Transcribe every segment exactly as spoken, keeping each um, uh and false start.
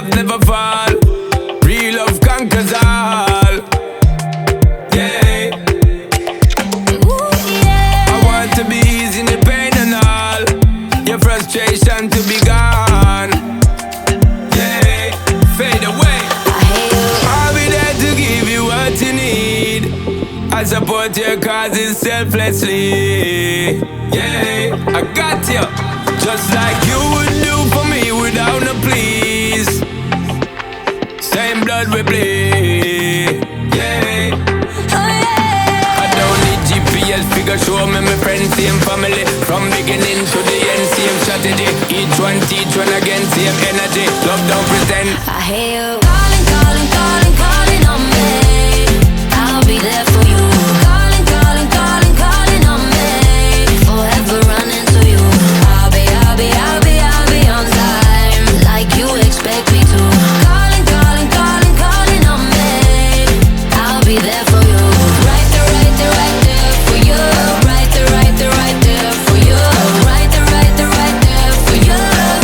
love never fall. Real love conquers all. Yeah. Ooh, yeah. I want to be easing the pain and all. Your frustration to be gone. Yeah. Fade away. I'll be there to give you what you need. I support your causes selflessly. Yeah, I got you. Just like you would do for me without no please. Same blood we bleed. Yeah. Oh, yeah. I don't need G P S figure show me my friends, same family. From beginning to the end, same strategy. Each one teach one again, same energy. Love don't pretend. I hear you calling, calling, calling, calling on me. I'll be there for you. Calling, calling, calling, calling on me. Forever running to you. I'll be, I'll be, I'll be, I'll be on time, like you expect me to. Calling, calling, calling, calling on me. I'll be there for you. Right there, right there, right there for you. Right there, right there, right there for you. Right there, right there, right there for you.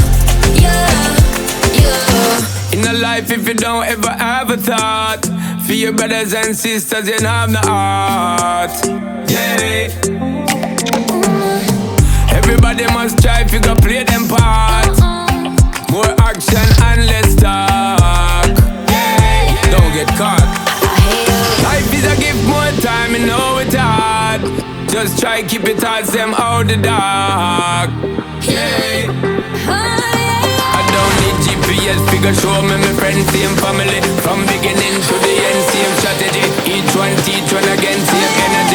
Yeah, yeah. In a life, if you don't ever have a thought for your brothers and sisters, you don't have no heart. Yeah. Everybody must try if you go play them part. More action and less talk. Yeah. Don't get caught. Life is a gift, more time, you know it's hard. Just try keep it hard, them out the dark. Yeah. I don't need G P S figure show me my friends, same family. From beginning to the end, same strategy. Each one teach one again, same energy.